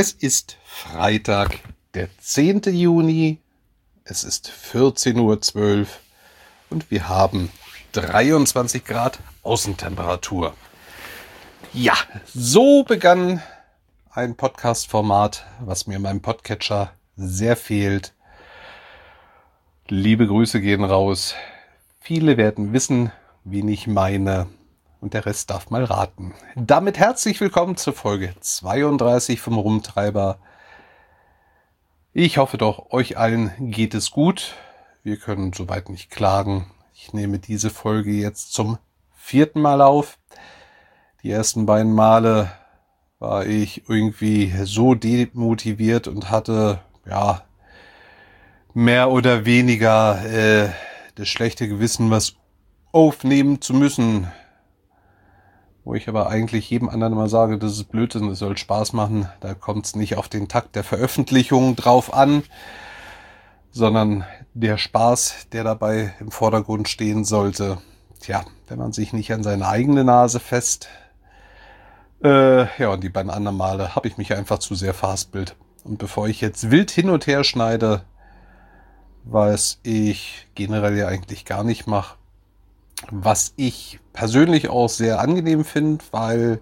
Es ist Freitag, der 10. Juni, es ist 14:12 Uhr und wir haben 23 Grad Außentemperatur. Ja, so begann ein Podcast-Format, was mir in meinem Podcatcher sehr fehlt. Liebe Grüße gehen raus. Viele werden wissen, wen ich meine. Und der Rest darf mal raten. Damit herzlich willkommen zur Folge 32 vom Rumtreiber. Ich hoffe doch, euch allen geht es gut. Wir können soweit nicht klagen. Ich nehme diese Folge jetzt zum 4. Mal auf. Die ersten beiden Male war ich irgendwie so demotiviert und hatte mehr oder weniger das schlechte Gewissen, was aufnehmen zu müssen. Wo ich aber eigentlich jedem anderen immer sage, das ist Blödsinn, es soll Spaß machen. Da kommt es nicht auf den Takt der Veröffentlichung drauf an, sondern der Spaß, der dabei im Vordergrund stehen sollte. Tja, wenn man sich nicht an seine eigene Nase fest. Und die beiden anderen Male habe ich mich einfach zu sehr verhaspelt. Und bevor ich jetzt wild hin und her schneide, was ich generell ja eigentlich gar nicht mache, was ich persönlich auch sehr angenehm finde, weil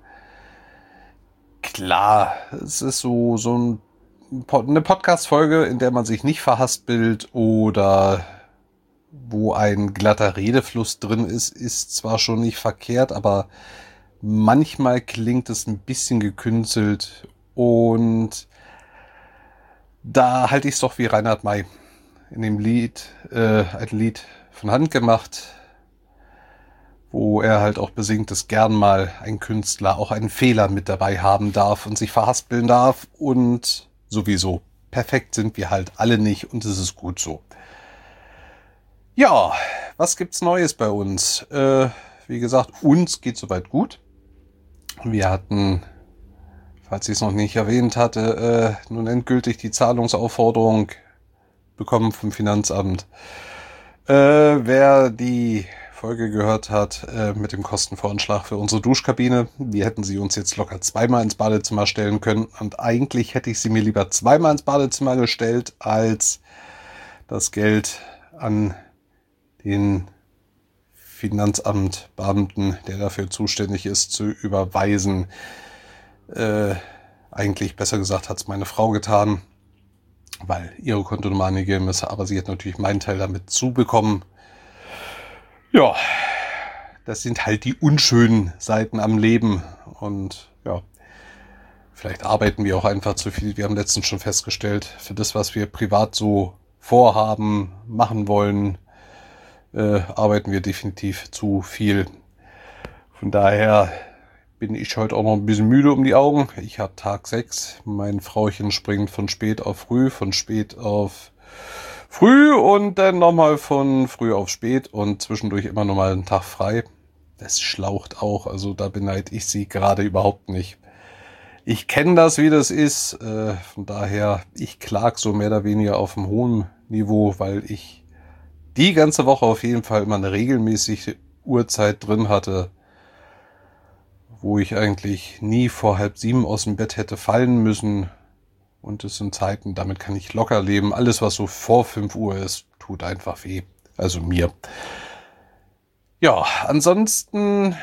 klar, es ist so eine Podcast-Folge, in der man sich nicht verhaspelt oder wo ein glatter Redefluss drin ist zwar schon nicht verkehrt, aber manchmal klingt es ein bisschen gekünstelt und da halte ich es doch wie Reinhard May in dem Lied, ein Lied von Hand gemacht, wo er halt auch besingt, dass gern mal ein Künstler auch einen Fehler mit dabei haben darf und sich verhaspeln darf und sowieso. Perfekt sind wir halt alle nicht und es ist gut so. Ja, was gibt's Neues bei uns? Wie gesagt, uns geht soweit gut. Wir hatten, falls ich es noch nicht erwähnt hatte, nun endgültig die Zahlungsaufforderung bekommen vom Finanzamt. Wer die Folge gehört hat mit dem Kostenvoranschlag für unsere Duschkabine, die hätten sie uns jetzt locker zweimal ins Badezimmer stellen können. Und eigentlich hätte ich sie mir lieber zweimal ins Badezimmer gestellt, als das Geld an den Finanzamtbeamten, der dafür zuständig ist, zu überweisen. Eigentlich, besser gesagt, hat es meine Frau getan, weil ihre Kontonummer angegeben ist, aber sie hat natürlich meinen Teil damit zubekommen. Ja, das sind halt die unschönen Seiten am Leben und ja, vielleicht arbeiten wir auch einfach zu viel. Wir haben letztens schon festgestellt, für das, was wir privat so vorhaben, machen wollen, arbeiten wir definitiv zu viel. Von daher bin ich heute auch noch ein bisschen müde um die Augen. Ich habe Tag 6. Mein Frauchen springt von spät auf früh, von spät auf früh und dann nochmal von früh auf spät und zwischendurch immer nochmal einen Tag frei. Das schlaucht auch, also da beneide ich sie gerade überhaupt nicht. Ich kenne das, wie das ist, von daher, ich klag so mehr oder weniger auf einem hohen Niveau, weil ich die ganze Woche auf jeden Fall immer eine regelmäßige Uhrzeit drin hatte, wo ich eigentlich nie vor 6:30 aus dem Bett hätte fallen müssen. Und es sind Zeiten, damit kann ich locker leben. Alles, was so vor 5 Uhr ist, tut einfach weh. Also mir. Ja, ansonsten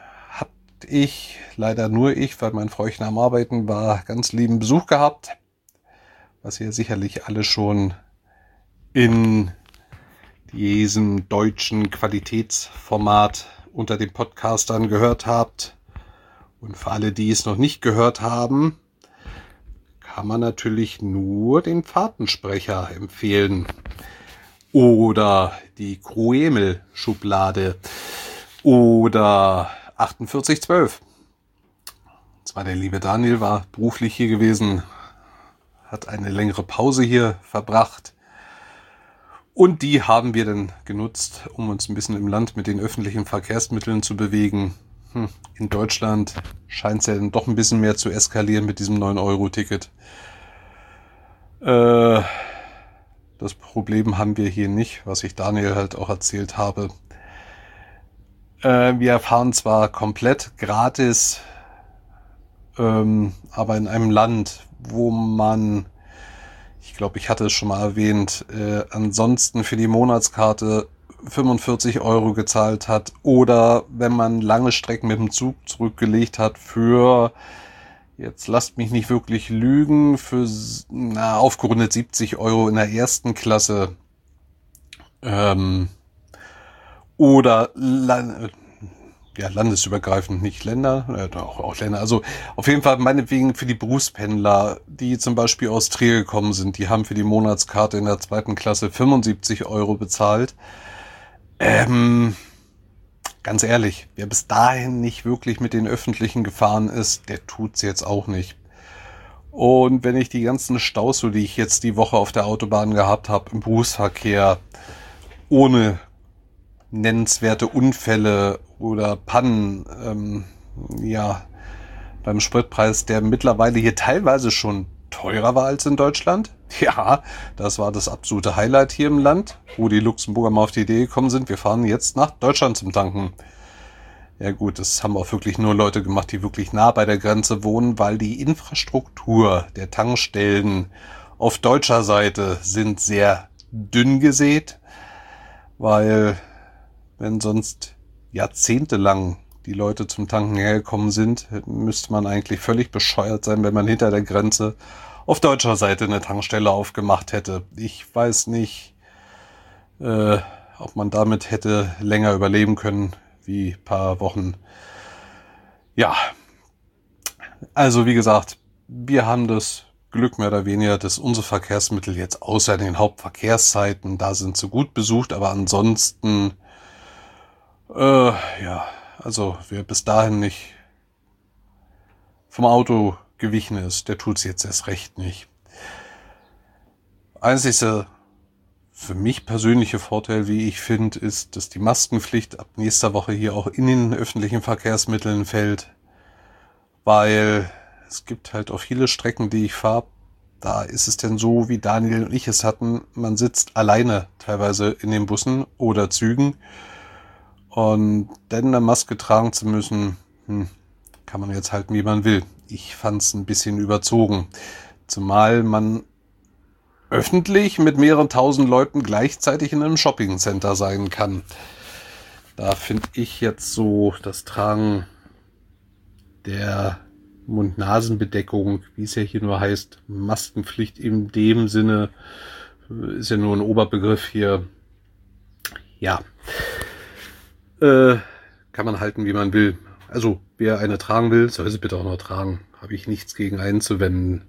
leider nur ich, weil mein Frauchen am Arbeiten war, ganz lieben Besuch gehabt. Was ihr sicherlich alle schon in diesem deutschen Qualitätsformat unter den Podcastern gehört habt. Und für alle, die es noch nicht gehört haben, kann man natürlich nur den Fahrtensprecher empfehlen. Oder die Kruemel-Schublade. Oder 4812. Zwar der liebe Daniel war beruflich hier gewesen, hat eine längere Pause hier verbracht. Und die haben wir dann genutzt, um uns ein bisschen im Land mit den öffentlichen Verkehrsmitteln zu bewegen. In Deutschland scheint es ja dann doch ein bisschen mehr zu eskalieren mit diesem 9-Euro-Ticket. Das Problem haben wir hier nicht, was ich Daniel halt auch erzählt habe. Wir fahren zwar komplett gratis aber in einem Land, wo man, ich glaube, ich hatte es schon mal erwähnt, ansonsten für die Monatskarte 45 Euro gezahlt hat oder wenn man lange Strecken mit dem Zug zurückgelegt hat für, jetzt lasst mich nicht wirklich lügen, für aufgerundet 70 Euro in der ersten Klasse oder landesübergreifend, nicht Länder, auch Länder. Also auf jeden Fall meinetwegen für die Berufspendler, die zum Beispiel aus Trier gekommen sind, die haben für die Monatskarte in der zweiten Klasse 75 Euro bezahlt. Ganz ehrlich, wer bis dahin nicht wirklich mit den Öffentlichen gefahren ist, der tut's jetzt auch nicht. Und wenn ich die ganzen Staus, so die ich jetzt die Woche auf der Autobahn gehabt habe, im Berufsverkehr, ohne nennenswerte Unfälle oder Pannen, beim Spritpreis, der mittlerweile hier teilweise schon teurer war als in Deutschland. Ja, das war das absolute Highlight hier im Land, wo die Luxemburger mal auf die Idee gekommen sind, wir fahren jetzt nach Deutschland zum Tanken. Ja gut, das haben auch wirklich nur Leute gemacht, die wirklich nah bei der Grenze wohnen, weil die Infrastruktur der Tankstellen auf deutscher Seite sind sehr dünn gesät, weil wenn sonst jahrzehntelang die Leute zum Tanken hergekommen sind, müsste man eigentlich völlig bescheuert sein, wenn man hinter der Grenze auf deutscher Seite eine Tankstelle aufgemacht hätte. Ich weiß nicht, ob man damit hätte länger überleben können wie ein paar Wochen. Ja, also wie gesagt, wir haben das Glück mehr oder weniger, dass unsere Verkehrsmittel jetzt außer den Hauptverkehrszeiten, da sind sie gut besucht, aber ansonsten also wer bis dahin nicht vom Auto gewichen ist, der tut's jetzt erst recht nicht. Einzigste für mich persönliche Vorteil, wie ich finde, ist, dass die Maskenpflicht ab nächster Woche hier auch in den öffentlichen Verkehrsmitteln fällt, weil es gibt halt auch viele Strecken, die ich fahre. Da ist es denn so, wie Daniel und ich es hatten, man sitzt alleine teilweise in den Bussen oder Zügen. Und dann eine Maske tragen zu müssen, kann man jetzt halten, wie man will. Ich fand's ein bisschen überzogen. Zumal man öffentlich mit mehreren tausend Leuten gleichzeitig in einem Shoppingcenter sein kann. Da finde ich jetzt so das Tragen der Mund-Nasen-Bedeckung, wie es ja hier nur heißt, Maskenpflicht in dem Sinne, ist ja nur ein Oberbegriff hier. Ja. Kann man halten, wie man will. Also, wer eine tragen will, soll sie bitte auch noch tragen. Habe ich nichts gegen einzuwenden.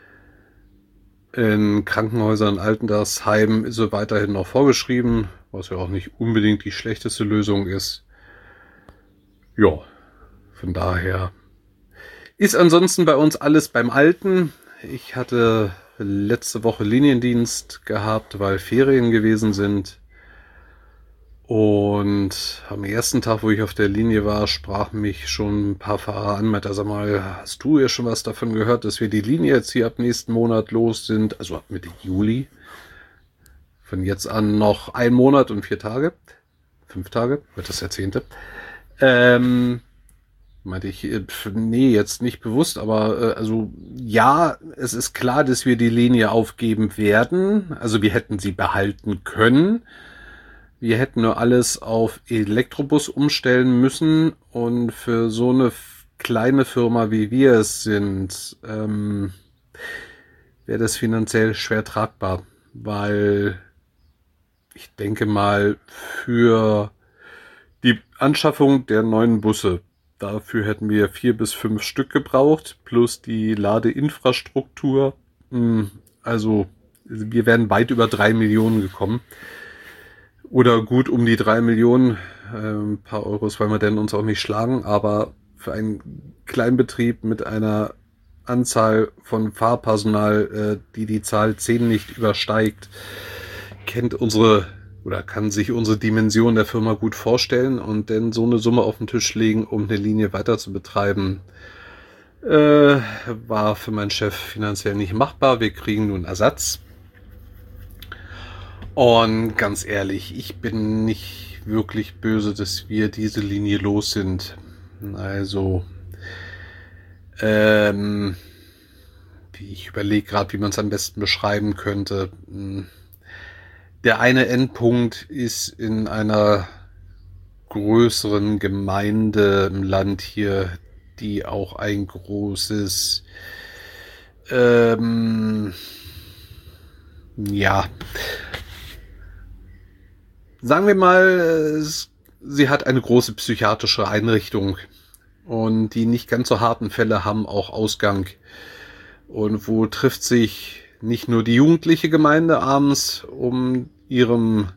In Krankenhäusern, Altersheimen ist sie weiterhin noch vorgeschrieben, was ja auch nicht unbedingt die schlechteste Lösung ist. Ja, von daher ist ansonsten bei uns alles beim Alten. Ich hatte letzte Woche Liniendienst gehabt, weil Ferien gewesen sind. Und am ersten Tag, wo ich auf der Linie war, sprachen mich schon ein paar Fahrer an, meinte, sag mal, hast du ja schon was davon gehört, dass wir die Linie jetzt hier ab nächsten Monat los sind? Also ab Mitte Juli. Von jetzt an noch 1 Monat und 4 Tage. 5 Tage, wird das der 10. Meinte ich, nee, jetzt nicht bewusst, aber also ja, es ist klar, dass wir die Linie aufgeben werden. Also wir hätten sie behalten können. Wir hätten nur alles auf Elektrobus umstellen müssen und für so eine kleine Firma, wie wir es sind, wäre das finanziell schwer tragbar, weil ich denke mal für die Anschaffung der neuen Busse, dafür hätten wir 4 bis 5 Stück gebraucht, plus die Ladeinfrastruktur. Also wir wären weit über 3 Millionen gekommen. Oder gut um die 3 Millionen, ein paar Euros wollen wir denn uns auch nicht schlagen, aber für einen Kleinbetrieb mit einer Anzahl von Fahrpersonal, die Zahl 10 nicht übersteigt, kann sich unsere Dimension der Firma gut vorstellen und dann so eine Summe auf den Tisch legen, um eine Linie weiter zu betreiben, war für meinen Chef finanziell nicht machbar. Wir kriegen nun Ersatz. Und ganz ehrlich, ich bin nicht wirklich böse, dass wir diese Linie los sind. Also, Ich überlege gerade, wie man es am besten beschreiben könnte. Der eine Endpunkt ist in einer größeren Gemeinde im Land hier, die auch ein großes, ja, sagen wir mal, sie hat eine große psychiatrische Einrichtung und die nicht ganz so harten Fälle haben auch Ausgang. Und wo trifft sich nicht nur die jugendliche Gemeinde abends, um ihrem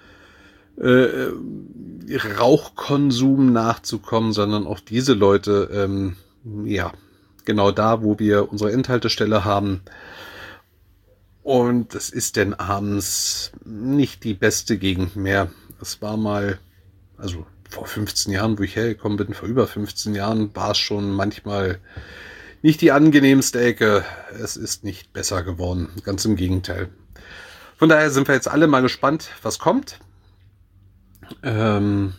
Rauchkonsum nachzukommen, sondern auch diese Leute, ja, genau da, wo wir unsere Endhaltestelle haben. Und es ist denn abends nicht die beste Gegend mehr. Es war mal, also vor 15 Jahren, wo ich hergekommen bin, vor über 15 Jahren, war es schon manchmal nicht die angenehmste Ecke. Es ist nicht besser geworden. Ganz im Gegenteil. Von daher sind wir jetzt alle mal gespannt, was kommt. Ja,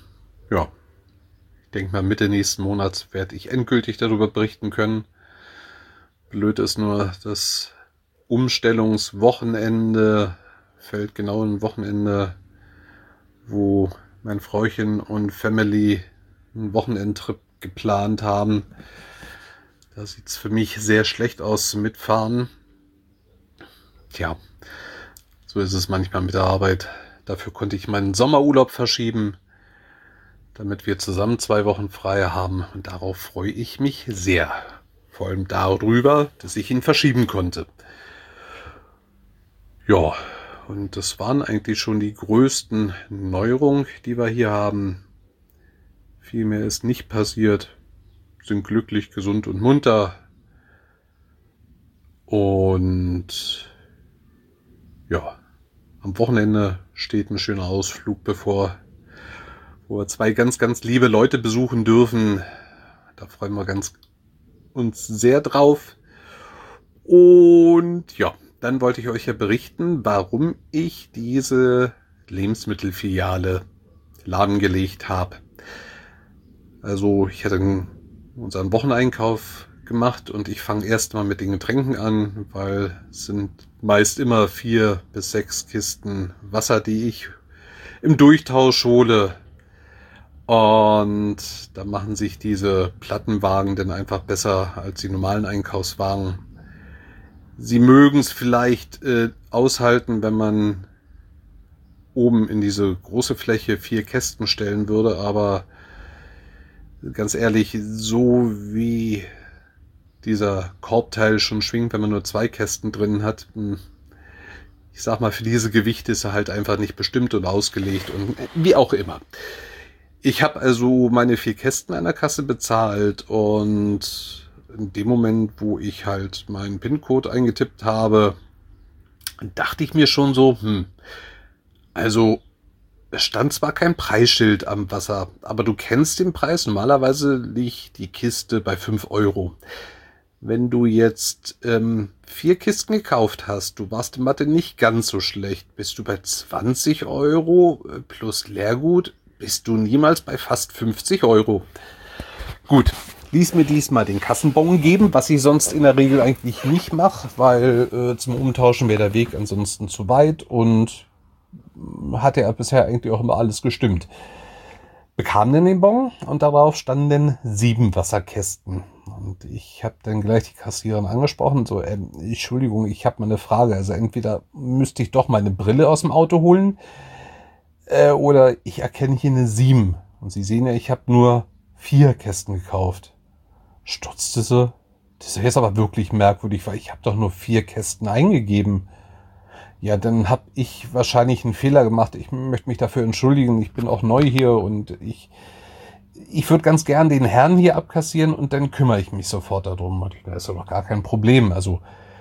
ich denke mal, Mitte nächsten Monats werde ich endgültig darüber berichten können. Blöd ist nur, das Umstellungswochenende fällt genau ein Wochenende, wo mein Frauchen und Family einen Wochenendtrip geplant haben. Da sieht es für mich sehr schlecht aus zum Mitfahren. Tja, so ist es manchmal mit der Arbeit. Dafür konnte ich meinen Sommerurlaub verschieben, damit wir zusammen 2 Wochen frei haben. Und darauf freue ich mich sehr. Vor allem darüber, dass ich ihn verschieben konnte. Ja, und das waren eigentlich schon die größten Neuerungen, die wir hier haben. Viel mehr ist nicht passiert. Sind glücklich, gesund und munter. Und ja, am Wochenende steht ein schöner Ausflug bevor, wo wir 2 ganz, ganz liebe Leute besuchen dürfen. Da freuen wir uns sehr drauf. Und ja, dann wollte ich euch ja berichten, warum ich diese Lebensmittelfiliale lahmgelegt habe. Also ich hatte unseren Wocheneinkauf gemacht und ich fange erst mal mit den Getränken an, weil es sind meist immer 4 bis 6 Kisten Wasser, die ich im Durchtausch hole. Und da machen sich diese Plattenwagen dann einfach besser als die normalen Einkaufswagen. Sie mögen es vielleicht aushalten, wenn man oben in diese große Fläche 4 Kästen stellen würde, aber ganz ehrlich, so wie dieser Korbteil schon schwingt, wenn man nur 2 Kästen drin hat, ich sag mal, für diese Gewichte ist er halt einfach nicht bestimmt und ausgelegt und wie auch immer. Ich habe also meine 4 Kästen an der Kasse bezahlt und in dem Moment, wo ich halt meinen PIN-Code eingetippt habe, dachte ich mir schon so, also es stand zwar kein Preisschild am Wasser, aber du kennst den Preis. Normalerweise liegt die Kiste bei 5 Euro. Wenn du jetzt 4 Kisten gekauft hast, du warst in Mathe nicht ganz so schlecht, bist du bei 20 Euro plus Leergut, bist du niemals bei fast 50 Euro. Gut, ließ mir diesmal den Kassenbon geben, was ich sonst in der Regel eigentlich nicht mache, weil zum Umtauschen wäre der Weg ansonsten zu weit und hatte ja bisher eigentlich auch immer alles gestimmt. Bekam dann den Bon und darauf standen 7 Wasserkästen. Und ich habe dann gleich die Kassiererin angesprochen, so, Entschuldigung, ich habe mal eine Frage. Also entweder müsste ich doch meine Brille aus dem Auto holen oder ich erkenne hier eine 7. Und Sie sehen ja, ich habe nur 4 Kästen gekauft. Stutzte sie. Das ist jetzt aber wirklich merkwürdig, weil ich habe doch nur 4 Kästen eingegeben. Ja, dann habe ich wahrscheinlich einen Fehler gemacht. Ich möchte mich dafür entschuldigen. Ich bin auch neu hier und ich würde ganz gern den Herrn hier abkassieren und dann kümmere ich mich sofort darum. Da ist doch gar kein Problem. Also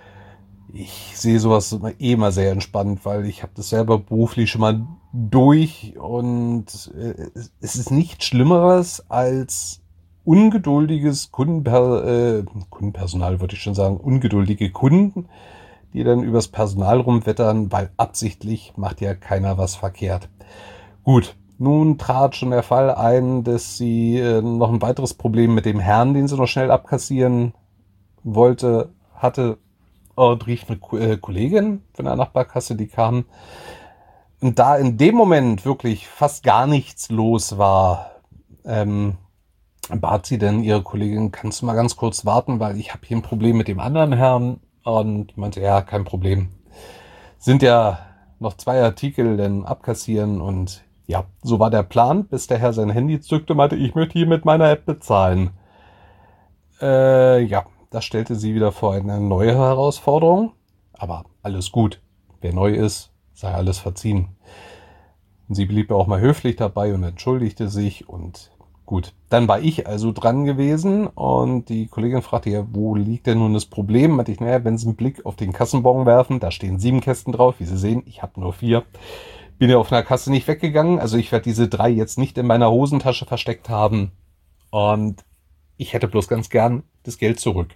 ich sehe sowas immer sehr entspannt, weil ich habe das selber beruflich schon mal durch und es ist nichts Schlimmeres als ungeduldiges Kundenpersonal, würde ich schon sagen, ungeduldige Kunden, die dann übers Personal rumwettern, weil absichtlich macht ja keiner was verkehrt. Gut, nun trat schon der Fall ein, dass sie noch ein weiteres Problem mit dem Herrn, den sie noch schnell abkassieren hatte und rief eine Kollegin von der Nachbarkasse, die kam. Und da in dem Moment wirklich fast gar nichts los war, bat sie dann ihre Kollegin, kannst du mal ganz kurz warten, weil ich habe hier ein Problem mit dem anderen Herrn. Und meinte, ja, kein Problem. Sind ja noch 2 Artikel denn abkassieren und ja, so war der Plan, bis der Herr sein Handy zückte und meinte, ich möchte hier mit meiner App bezahlen. Ja, das stellte sie wieder vor eine neue Herausforderung. Aber alles gut. Wer neu ist, sei alles verziehen. Und sie blieb auch mal höflich dabei und entschuldigte sich und gut. Dann war ich also dran gewesen und die Kollegin fragte ja, wo liegt denn nun das Problem? Meinte ich, naja, wenn Sie einen Blick auf den Kassenbon werfen, da stehen 7 Kästen drauf. Wie Sie sehen, ich habe nur 4. Bin ja auf einer Kasse nicht weggegangen. Also ich werde diese 3 jetzt nicht in meiner Hosentasche versteckt haben. Und ich hätte bloß ganz gern das Geld zurück.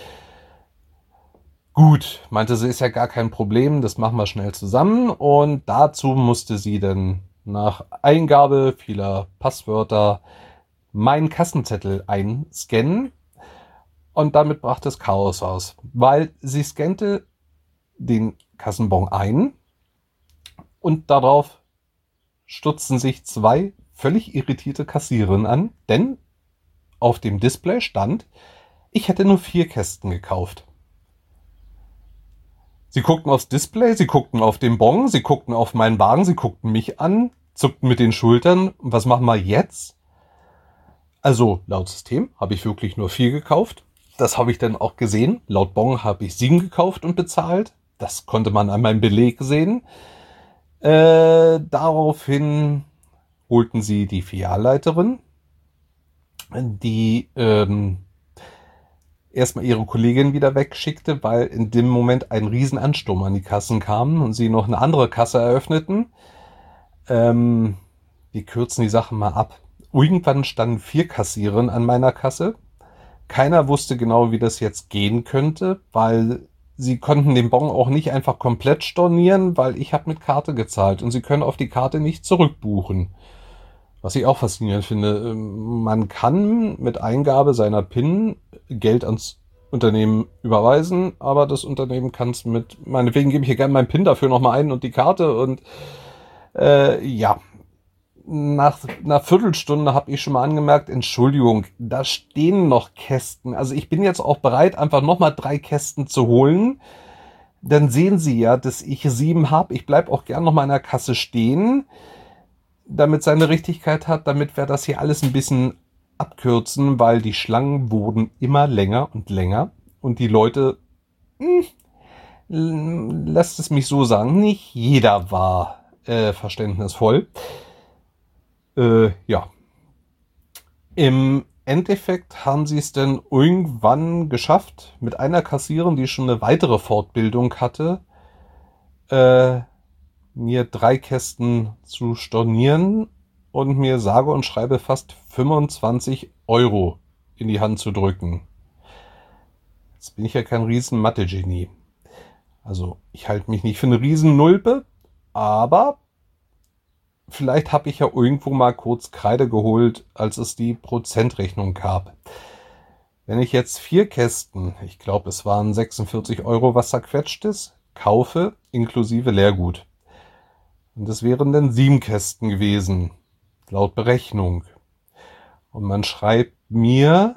Gut, meinte sie, ist ja gar kein Problem, das machen wir schnell zusammen. Und dazu musste sie dann nach Eingabe vieler Passwörter meinen Kassenzettel einscannen. Und damit brach das Chaos aus, weil sie scannte den Kassenbon ein und darauf stutzten sich 2 völlig irritierte Kassiererinnen an, denn auf dem Display stand, ich hätte nur 4 Kästen gekauft. Sie guckten aufs Display, sie guckten auf den Bon, sie guckten auf meinen Wagen, sie guckten mich an, zuckten mit den Schultern. Was machen wir jetzt? Also laut System habe ich wirklich nur 4 gekauft. Das habe ich dann auch gesehen. Laut Bon habe ich 7 gekauft und bezahlt. Das konnte man an meinem Beleg sehen. Daraufhin holten sie die Filialleiterin, die erstmal ihre Kollegin wieder wegschickte, weil in dem Moment ein Riesenansturm an die Kassen kam und sie noch eine andere Kasse eröffneten. Wir kürzen die Sache mal ab. Irgendwann standen 4 Kassiererinnen an meiner Kasse. Keiner wusste genau, wie das jetzt gehen könnte, weil sie konnten den Bon auch nicht einfach komplett stornieren, weil ich habe mit Karte gezahlt und sie können auf die Karte nicht zurückbuchen. Was ich auch faszinierend finde, man kann mit Eingabe seiner PIN Geld ans Unternehmen überweisen, aber das Unternehmen kann es meinetwegen gebe ich hier gerne meinen PIN dafür nochmal ein und die Karte und ja, nach einer Viertelstunde habe ich schon mal angemerkt, Entschuldigung, da stehen noch Kästen. Also ich bin jetzt auch bereit, einfach nochmal 3 Kästen zu holen. Dann sehen Sie ja, dass ich 7 habe. Ich bleibe auch gern nochmal in der Kasse stehen, damit seine Richtigkeit hat, damit wir das hier alles ein bisschen abkürzen, weil die Schlangen wurden immer länger und länger und die Leute, lasst es mich so sagen, nicht jeder war verständnisvoll. Ja. Im Endeffekt haben sie es dann irgendwann geschafft, mit einer Kassiererin, die schon eine weitere Fortbildung hatte, mir 3 Kästen zu stornieren und mir sage und schreibe fast 25 € in die Hand zu drücken. Jetzt bin ich ja kein riesen Mathe-Genie. Also ich halte mich nicht für eine riesen Nulpe, aber vielleicht habe ich ja irgendwo mal kurz Kreide geholt, als es die Prozentrechnung gab. Wenn ich jetzt 4 Kästen, ich glaube es waren 46 €, was zerquetscht ist, kaufe, inklusive Leergut. Und das wären dann 7 Kästen gewesen, laut Berechnung. Und man schreibt mir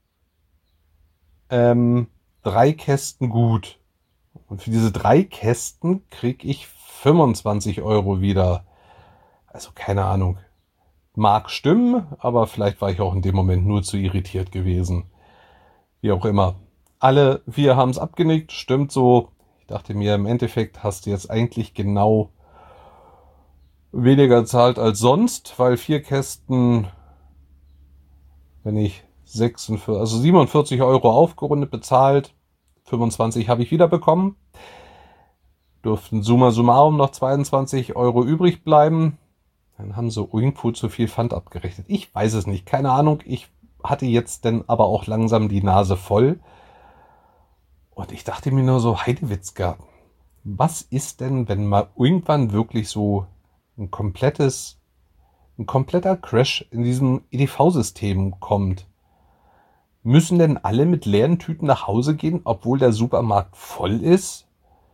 3 Kästen gut. Und für diese 3 Kästen kriege ich 25 € wieder. Also keine Ahnung. Mag stimmen, aber vielleicht war ich auch in dem Moment nur zu irritiert gewesen. Wie auch immer. Alle 4 haben es abgenickt, stimmt so. Ich dachte mir, im Endeffekt hast du jetzt eigentlich genau weniger zahlt als sonst, weil 4 Kästen, wenn ich 47 € aufgerundet bezahlt, 25 habe ich wieder bekommen. Durften summa summarum noch 22 € übrig bleiben. Dann haben sie irgendwo zu viel Pfand abgerechnet. Ich weiß es nicht, keine Ahnung. Ich hatte jetzt dann aber auch langsam die Nase voll. Und ich dachte mir nur so, Heidewitzka, was ist denn, wenn mal irgendwann wirklich so ein kompletter Crash in diesem EDV-System kommt? Müssen denn alle mit leeren Tüten nach Hause gehen, obwohl der Supermarkt voll ist?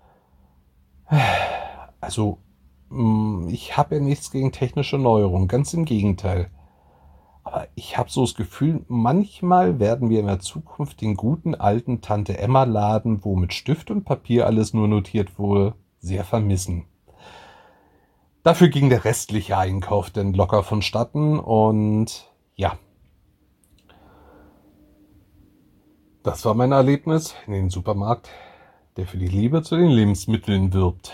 Also, ich habe ja nichts gegen technische Neuerungen, ganz im Gegenteil. Aber ich habe so das Gefühl, manchmal werden wir in der Zukunft den guten alten Tante-Emma-Laden, wo mit Stift und Papier alles nur notiert wurde, sehr vermissen. Dafür ging der restliche Einkauf dann locker vonstatten und ja, das war mein Erlebnis in den Supermarkt, der für die Liebe zu den Lebensmitteln wirbt.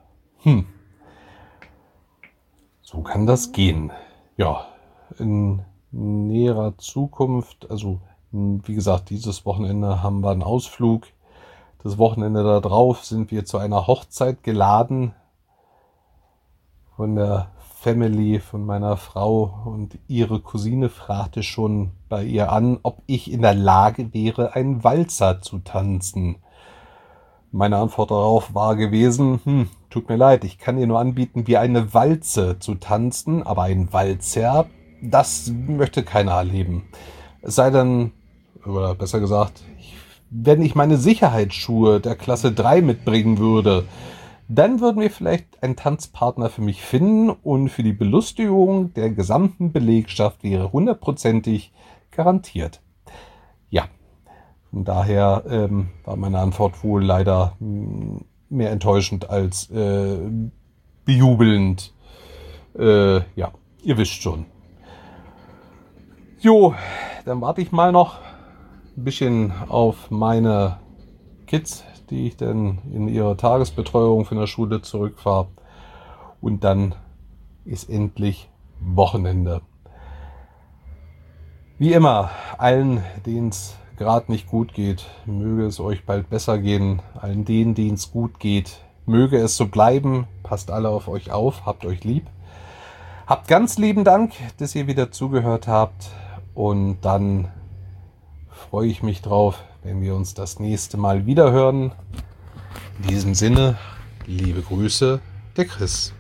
So kann das gehen. Ja, in näherer Zukunft, also wie gesagt, dieses Wochenende haben wir einen Ausflug. Das Wochenende darauf sind wir zu einer Hochzeit geladen von der Family von meiner Frau und ihre Cousine fragte schon bei ihr an, ob ich in der Lage wäre, einen Walzer zu tanzen. Meine Antwort darauf war gewesen, tut mir leid, ich kann dir nur anbieten, wie eine Walze zu tanzen, aber ein Walzer, das möchte keiner erleben. Es sei denn, oder besser gesagt, wenn ich meine Sicherheitsschuhe der Klasse 3 mitbringen würde, dann würden wir vielleicht einen Tanzpartner für mich finden und für die Belustigung der gesamten Belegschaft wäre hundertprozentig garantiert. Ja, von daher war meine Antwort wohl leider mehr enttäuschend als bejubelnd. Ja, ihr wisst schon. Jo, dann warte ich mal noch ein bisschen auf meine Kids, die ich dann in ihre Tagesbetreuung von der Schule zurückfahre. Und dann ist endlich Wochenende. Wie immer, allen, denen es gerade nicht gut geht, möge es euch bald besser gehen. Allen denen es gut geht, möge es so bleiben. Passt alle auf euch auf, habt euch lieb. Habt ganz lieben Dank, dass ihr wieder zugehört habt. Und dann freue ich mich drauf, wenn wir uns das nächste Mal wieder hören. In diesem Sinne, liebe Grüße, der Chris.